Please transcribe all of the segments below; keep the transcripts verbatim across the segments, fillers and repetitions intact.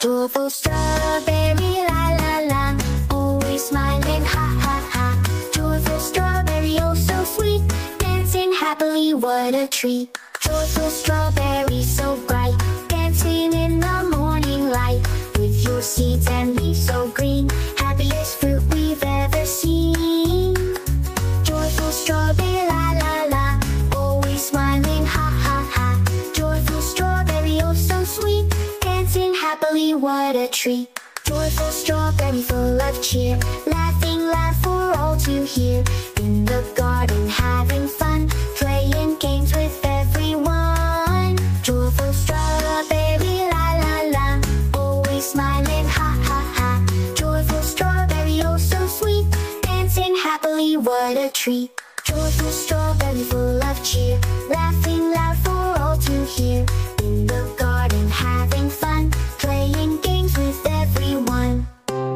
Joyful strawberry, la la la, always smiling, ha ha ha. Joyful strawberry, oh so sweet, dancing happily, what a treat. Joyful strawberry, so bright, dancing in the morning light. With your seeds and leaves so green, happiest fruit we've ever seen. Joyful strawberry, la la la, always smiling, ha ha ha. Joyful strawberry, oh so sweet, dancing happily, what a treat. Joyful strawberry, full of cheer, laughing loud for all to hear. In the garden having fun, playing games with everyone. Joyful strawberry, la la la, always smiling, ha ha ha. Joyful strawberry, oh so sweet, dancing happily, what a treat. Joyful strawberry, full of cheer, laughing loud for all to hear. In the garden having fun, playing games with everyone.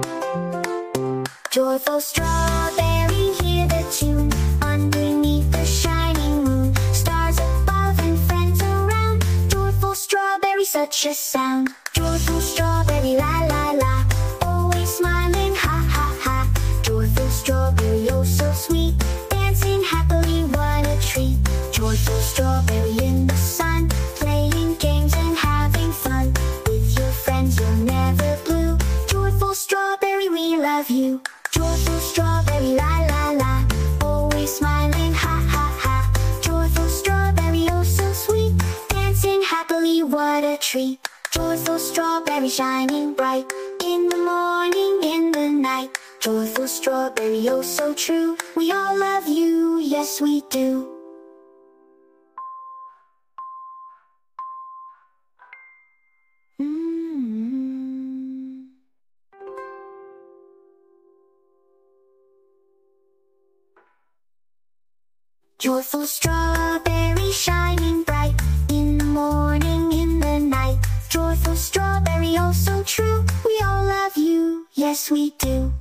Joyful strawberry, hear the tune, underneath the shining moon. Stars above and friends around, joyful strawberry, such a sound. Joyful strawberry, la la la, always smiling, ha ha ha. Joyful strawberry, oh so sweet, dancing happily, what a treat. Joyful strawberry in the sun, playing games and having fun. With your friends you're never blue, joyful strawberry, we love you. Joyful strawberry, la la la, always smiling, ha ha ha. Joyful strawberry, oh so sweet, dancing happily, what a treat. Joyful strawberry, shining bright, in the morning, in the night. Joyful strawberry, oh so true, we all love you, yes we do. Mm. Joyful strawberry, shining bright, in the morning, in the night. Joyful strawberry, oh so true, we all love you, yes we do.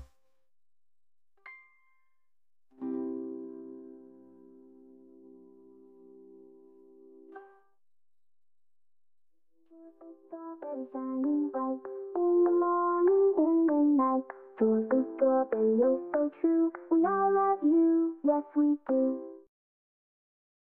Joyful strawberry, shining bright, in the morning, in the night. Joyful strawberry, oh so true, we all love you, yes we do.